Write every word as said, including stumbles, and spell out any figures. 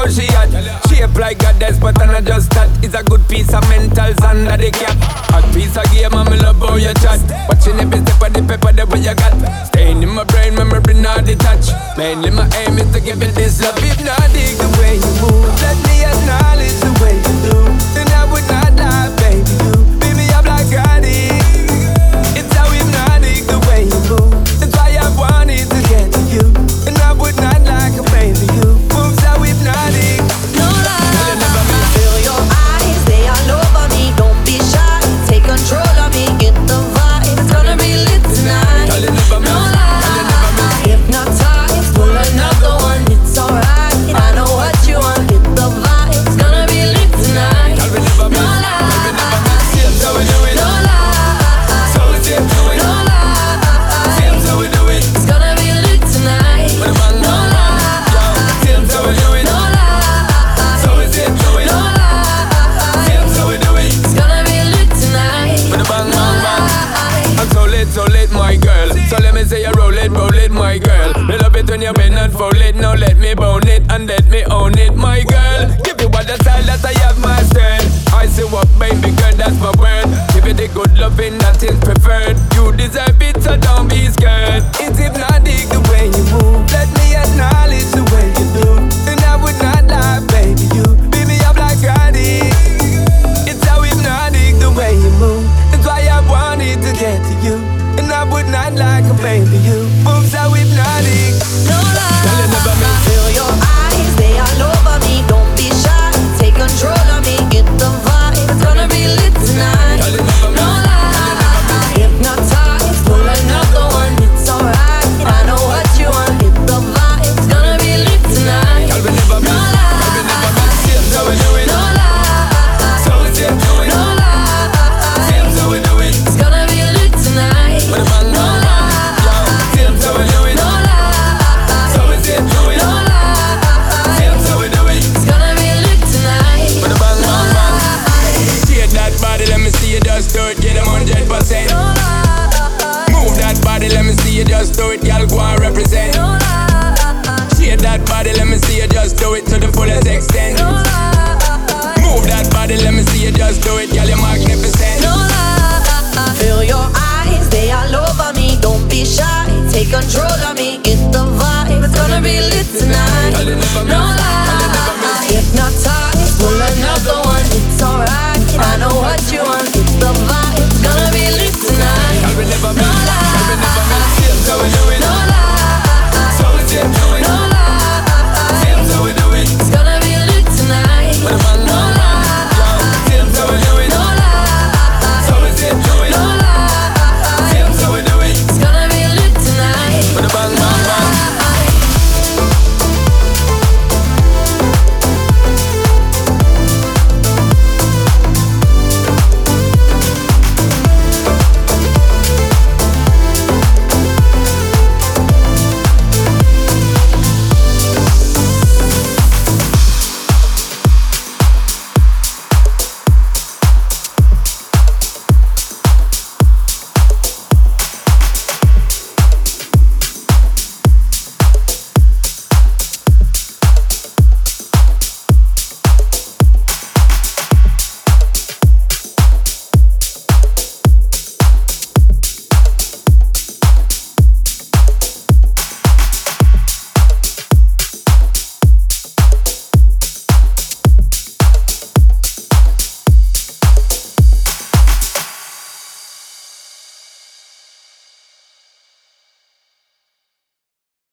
how she hot. Shape like goddess, but I'm not just that. It's a good piece of mentals under the cap. Hot piece of game, and me love how you chat. Watching every step of the pepper, the way you got. Staying in my brain, memory not detached. Mainly my aim is to give you this love. If not dig the way you move, let me acknowledge the way you do. Then I would not lie, baby, you beat me up like Gotti. It's how hypnotic the way you move. That's why I wanted to get to you. And I would not lie, complain to you. Moves how hypnotic. No lie, feel your eyes, they all over me. Don't be shy, take control of me. Get the vibe, it's gonna be lit tonight. No lie, hypnotize, pull another one. It's alright, I know what you want. Get the vibe, it's gonna be lit tonight. No lie, so we do it. no lie, So we do it. no lie. Seems how we do it. It's gonna be lit tonight. But I'm No lie, Seems how we do it. no lie, So we do it. no lie. Seems how we do it. It's gonna be lit tonight. But I'm bang, No bang, bang. lie. I'm so lit, so lit, my girl. So let me say you roll it, roll it, my girl. Me love it when you bend and fold it. Now let me bone it and let me own it, my girl. Give you all the style that I have mastered. I say what, baby girl, that's my word. Give you the good loving that is preferred. You deserve it, so don't be scared. It's hypnotic the way you move. Let me acknowledge the way you do. And I would not lie, baby, you beat me up like Gotti. It's how hypnotic the way you move. That's why I wanted to get to you. And I would not lie, complain to you. Moves how hypnotic. No lie, Tell you never me. feel your eyes, they all over me. Don't be shy, take control of me. Get the vibe, it's gonna be lit tonight. Tell you never me. No lie, hypnotize, pull another one. It's alright, I know what you want. Get the vibe, it's gonna be lit tonight. Tell me never me. No Tell me never me. Seems how we do it. No lie, So we do it. no lie. Seems how we do it. It's gonna be lit tonight. But I'm bang, No bang, lie, bang. Seems how we do it. no lie. So we do it. No lie, Seems how we do it. it's gonna be lit tonight. But I'm bang, No bang, bang. lie, Shake that body, let me see you just do it. Get them one hundred percent. no lie, Move that body, let me see you just do it. Y'all go and represent. no lie, Shake that body, let me see you just do it to the fullest extent. no lie, Move that body, let me see you just do it. Y'all, you're magnificent. no lie. Feel your eyes, they all over me. Don't be shy, take control of me. Get the vibe, it's gonna be lit tonight. Y'all, you never No